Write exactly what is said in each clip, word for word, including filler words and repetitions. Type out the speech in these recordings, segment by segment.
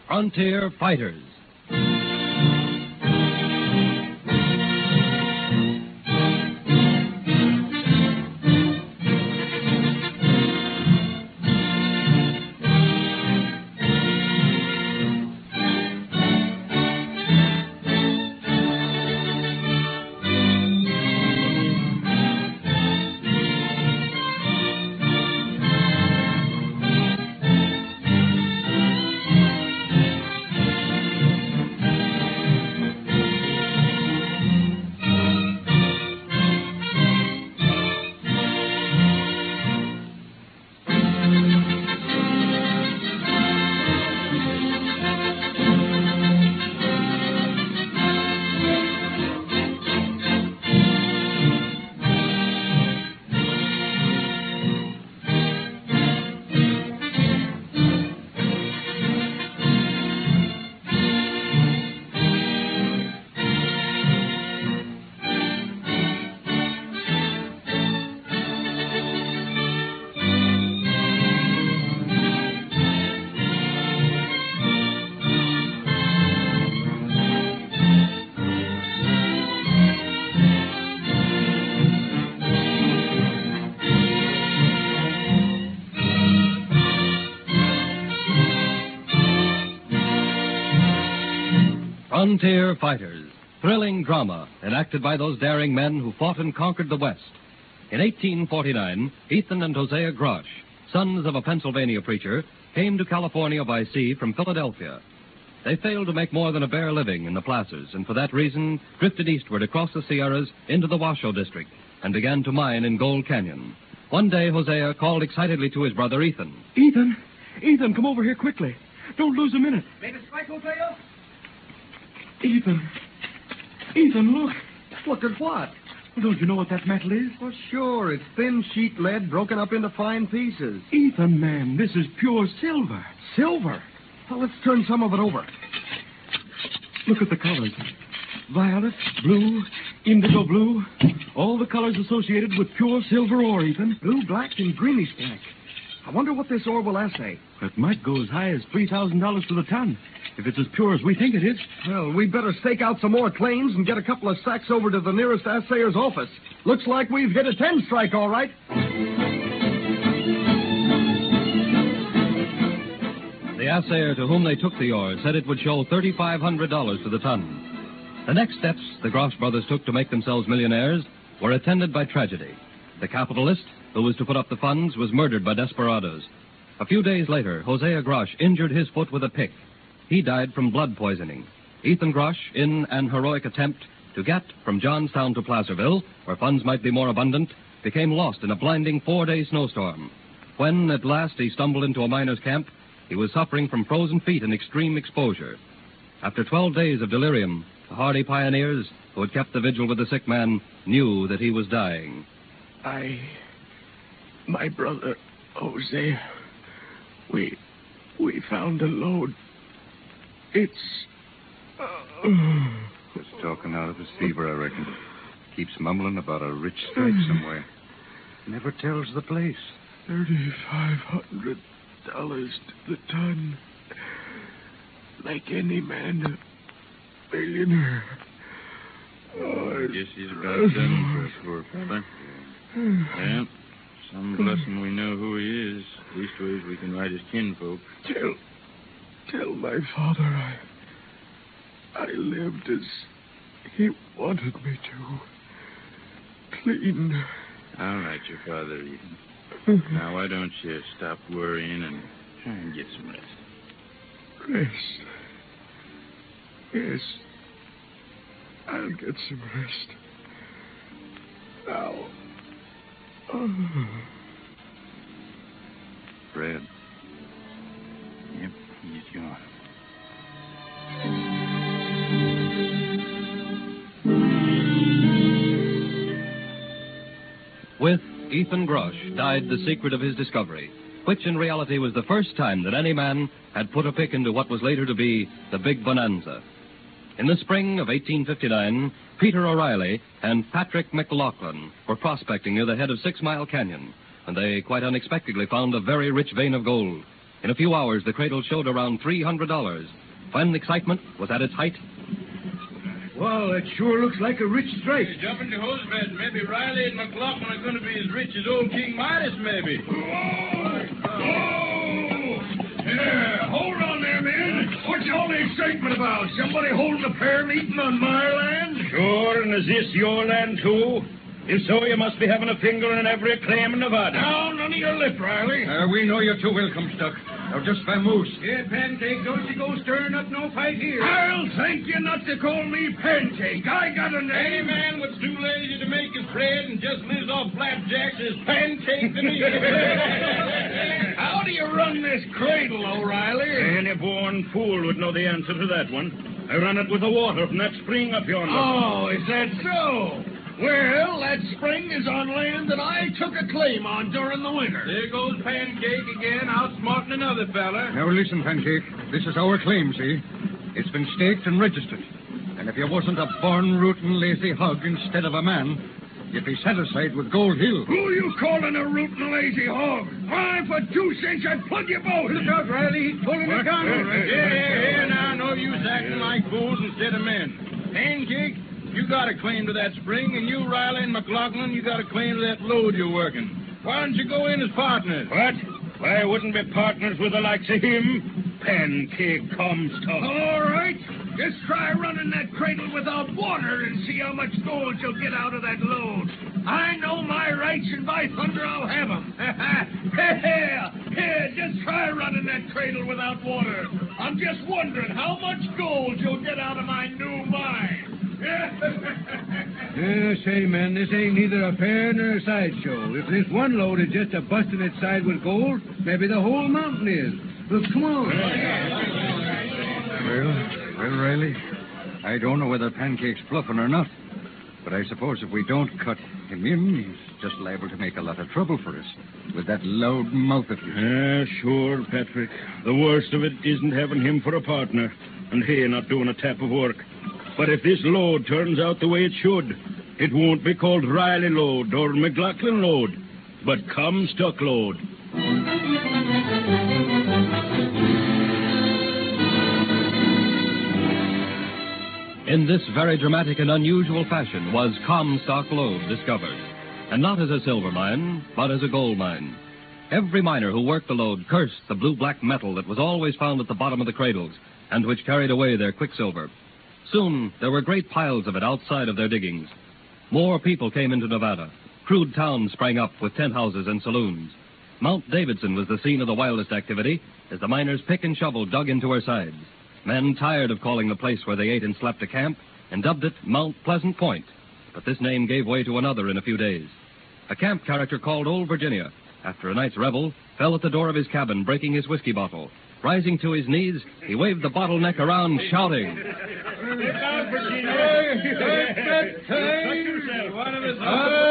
Frontier Fighters. Frontier Fighters, thrilling drama enacted by those daring men who fought and conquered the West. In eighteen forty-nine, Ethan and Hosea Grosh, sons of a Pennsylvania preacher, came to California by sea from Philadelphia. They failed to make more than a bare living in the plazas, and for that reason drifted eastward across the Sierras into the Washoe district and began to mine in Gold Canyon. One day, Hosea called excitedly to his brother Ethan. Ethan! Ethan, come over here quickly. Don't lose a minute. Made a strike, Hosea? Ethan. Ethan, look. Look at what? Don't you know what that metal is? Well, sure. It's thin sheet lead broken up into fine pieces. Ethan, man, this is pure silver. Silver? Well, let's turn some of it over. Look at the colors. Violet, blue, indigo blue. All the colors associated with pure silver ore, Ethan. Blue, black, and greenish black. I wonder what this ore will assay. It might go as high as three thousand dollars to the ton, if it's as pure as we think it is. Well, we'd better stake out some more claims and get a couple of sacks over to the nearest assayer's office. Looks like we've hit a ten strike, all right. The assayer to whom they took the ore said it would show three thousand five hundred dollars to the ton. The next steps the Grosh brothers took to make themselves millionaires were attended by tragedy. The capitalist, who was to put up the funds, was murdered by desperados. A few days later, Hosea Grosh injured his foot with a pick. He died from blood poisoning. Ethan Grosh, in an heroic attempt to get from Johnstown to Placerville, where funds might be more abundant, became lost in a blinding four-day snowstorm. When, at last, he stumbled into a miner's camp, he was suffering from frozen feet and extreme exposure. After twelve days of delirium, the hardy pioneers who had kept the vigil with the sick man knew that he was dying. I... My brother, Hosea, we... we found a load. It's... Uh, Just talking out of his fever, I reckon. Keeps mumbling about a rich strike somewhere. Never tells the place. Thirty-five hundred dollars to the ton. Like any man, a millionaire. Oh, I guess he's about done for us, poor fella. Yeah, some blessing we know who he is. Leastways, we can write his kinfolk. Tell, tell my father I, I lived as he wanted me to. Clean. I'll write your father, Ethan. Now, why don't you stop worrying and try and get some rest? Rest? Yes. I'll get some rest. Now. Oh. Fred. Yep, he's gone. With Ethan Grosh died the secret of his discovery, which in reality was the first time that any man had put a pick into what was later to be the Big Bonanza. In the spring of eighteen fifty-nine, Peter O'Reilly and Patrick McLaughlin were prospecting near the head of Six Mile Canyon, and they quite unexpectedly found a very rich vein of gold. In a few hours, the cradle showed around three hundred dollars. When excitement was at its height, Well, it sure looks like a rich strike. Hey, jump into hose bed. Maybe Riley and McLaughlin are going to be as rich as old King Midas, maybe. Yeah, hold on there, men. What's all the excitement about? Somebody holding a prayer meeting on my land? Sure, and is this your land, too? If so, you must be having a finger in every claim in Nevada. Now, none of your lip, Riley. Uh, we know you're too welcome, Stuck. Now, just vamoose. Yeah, Pancake, don't you go stirring up no fight here. I'll thank you not to call me Pancake. I got a Any name. man that's too lazy to make his bread and just lives off flapjacks is pancake to me. How do you run this cradle, O'Reilly? Any born fool would know the answer to that one. I run it with the water from that spring up yonder. Oh, is that so? Well, that spring is on land that I took a claim on during the winter. There goes Pancake again, outsmarting another fella. Now, listen, Pancake. This is our claim, see? It's been staked and registered. And if you wasn't a born-rootin' lazy hog instead of a man, you'd be satisfied with Gold Hill. Who you calling a rootin' lazy hog? Why, for two cents, I'd plug you both. Look out, Riley. He's pulling a gun. Yeah, yeah, now, no use acting like fools instead of men. Pancake, you got a claim to that spring, and you, Riley and McLaughlin, you got a claim to that load you're working. Why don't you go in as partners? What? Why, I wouldn't be partners with the likes of him. Pancake Comstock. All right. Just try running that cradle without water and see how much gold you'll get out of that load. I know my rights, and by thunder, I'll have them. Yeah, yeah, just try running that cradle without water. I'm just wondering how much gold you'll get out of my new mine. Yeah, say, man, this ain't neither a fair nor a sideshow. If this one load is just a busting its side with gold, maybe the whole mountain is. Look, come on. Well, well, Riley, I don't know whether Pancake's bluffing or not. But I suppose if we don't cut him in, he's just liable to make a lot of trouble for us with that loud mouth of his. Yeah, sure, Patrick. The worst of it isn't having him for a partner, and he not doing a tap of work. But if this load turns out the way it should, it won't be called Riley load or McLaughlin load, but Comstock load. in this very dramatic and unusual fashion was Comstock Lode discovered. And not as a silver mine, but as a gold mine. Every miner who worked the lode cursed the blue-black metal that was always found at the bottom of the cradles and which carried away their quicksilver. Soon, there were great piles of it outside of their diggings. More people came into Nevada. Crude towns sprang up with tent houses and saloons. Mount Davidson was the scene of the wildest activity as the miners pick and shovel dug into her sides. Men tired of calling the place where they ate and slept a camp and dubbed it Mount Pleasant Point. But this name gave way to another in a few days. A camp character called Old Virginia, after a night's revel, fell at the door of his cabin, breaking his whiskey bottle. Rising to his knees, he waved the bottleneck around, shouting, Look out, Virginia. Hey, one of us.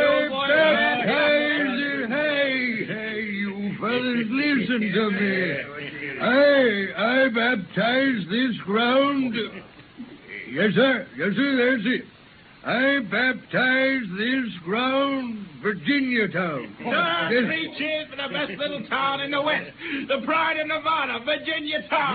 Hey, hey, you fellas, listen to me. I, I baptized this ground. Yes, sir. Yes, sir, that's it. I baptized this ground Virginia Town. Ah, This- three cheers for the best little town in the West. The pride of Nevada, Virginia Town.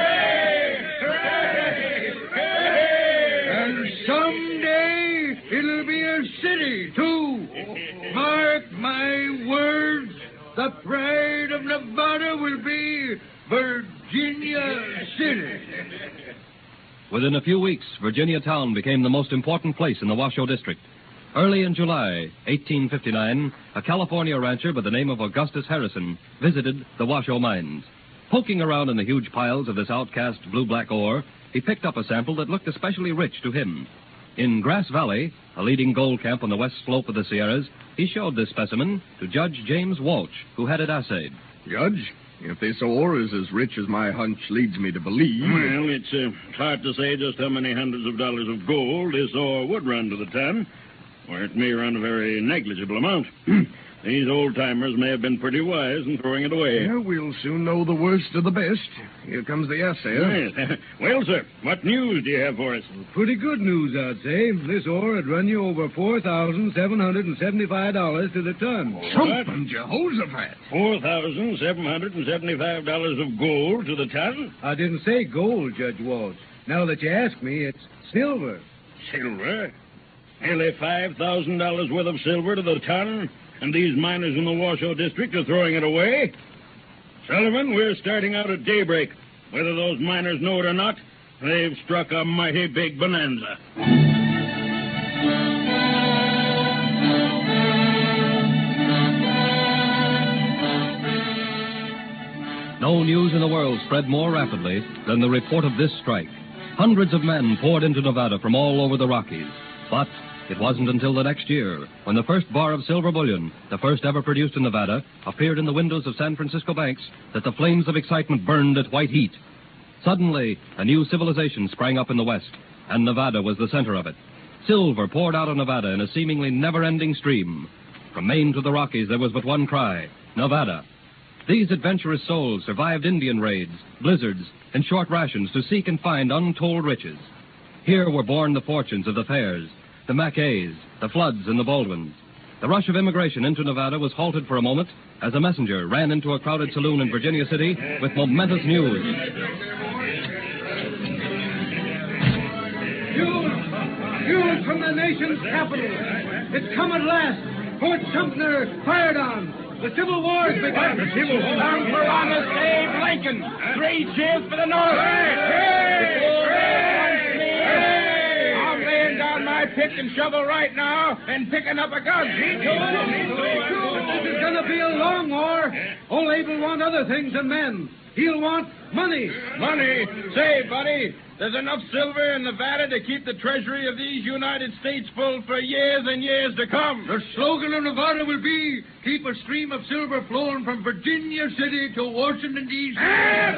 Hooray! Hooray! And someday it'll be a city, too. Mark my words, the pride of Nevada will be Virginia City. Within a few weeks, Virginia Town became the most important place in the Washoe District. Early in July, eighteen fifty-nine, a California rancher by the name of Augustus Harrison visited the Washoe mines. Poking around in the huge piles of this outcast blue-black ore, he picked up a sample that looked especially rich to him. In Grass Valley, a leading gold camp on the west slope of the Sierras, he showed this specimen to Judge James Walsh, who had it assayed. Judge, if this ore is as rich as my hunch leads me to believe... Well, it's uh, hard to say just how many hundreds of dollars of gold this ore would run to the ton, or it may run a very negligible amount. These old-timers may have been pretty wise in throwing it away. Yeah, we'll soon know the worst of the best. Here comes the assayer. Yes. Well, sir, what news do you have for us? Pretty good news, I'd say. This ore had run you over four thousand seven hundred seventy-five dollars to the ton. What? Jehoshaphat. four thousand seven hundred seventy-five dollars of gold to the ton? I didn't say gold, Judge Walsh. Now that you ask me, it's silver. Silver? Nearly five thousand dollars worth of silver to the ton? And these miners in the Washoe District are throwing it away? Sullivan, we're starting out at daybreak. Whether those miners know it or not, they've struck a mighty big bonanza. No news in the world spread more rapidly than the report of this strike. Hundreds of men poured into Nevada from all over the Rockies. But it wasn't until the next year, when the first bar of silver bullion, the first ever produced in Nevada, appeared in the windows of San Francisco banks, that the flames of excitement burned at white heat. Suddenly, a new civilization sprang up in the West, and Nevada was the center of it. Silver poured out of Nevada in a seemingly never-ending stream. From Maine to the Rockies, there was but one cry: Nevada. These adventurous souls survived Indian raids, blizzards, and short rations to seek and find untold riches. Here were born the fortunes of the Fairs, the Mackays, the Floods, and the Baldwins. The rush of immigration into Nevada was halted for a moment as a messenger ran into a crowded saloon in Virginia City with momentous news. News! News from the nation's capital! It's come at last! Fort Sumter fired on! The Civil War has begun! The Civil War! Down for honest Abe Lincoln! Three cheers for the North! Hey! Hey! I'm laying down my pick and shovel right now and picking up a gun. This is going to be a long war. Old Abe will want other things than men. He'll want money. Money? Say, buddy, there's enough silver in Nevada to keep the treasury of these United States full for years and years to come. The slogan of Nevada will be, keep a stream of silver flowing from Virginia City to Washington, D C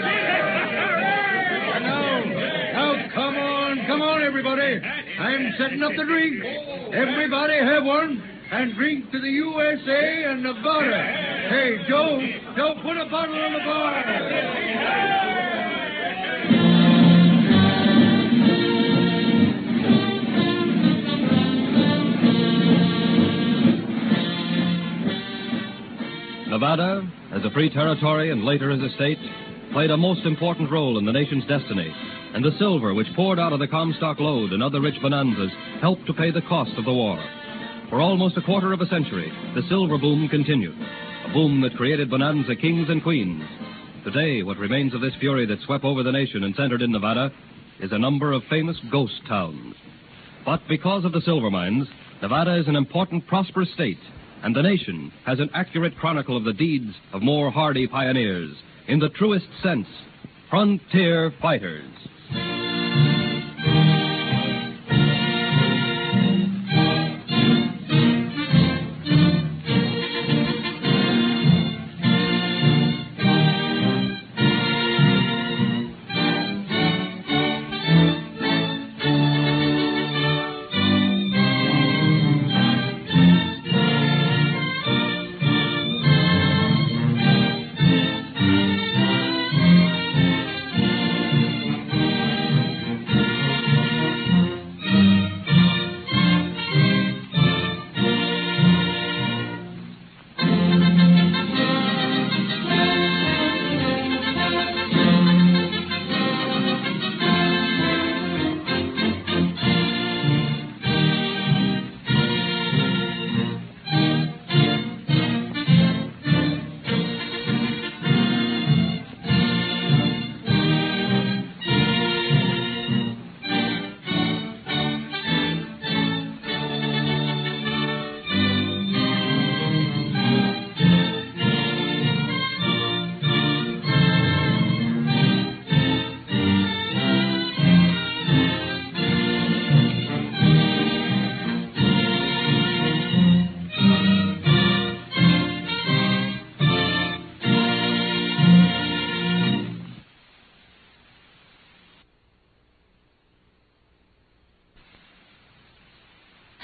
Now, now, come on, come on, everybody. I'm setting up the drink. Everybody have one, and drink to the U S A and Nevada. Hey, Joe, Joe, put a bottle on the bar. Nevada, as a free territory and later as a state, played a most important role in the nation's destiny, and the silver which poured out of the Comstock lode and other rich bonanzas helped to pay the cost of the war. For almost a quarter of a century, the silver boom continued, a boom that created bonanza kings and queens. Today, what remains of this fury that swept over the nation and centered in Nevada is a number of famous ghost towns. But because of the silver mines, Nevada is an important, prosperous state, and the nation has an accurate chronicle of the deeds of more hardy pioneers, in the truest sense, frontier fighters.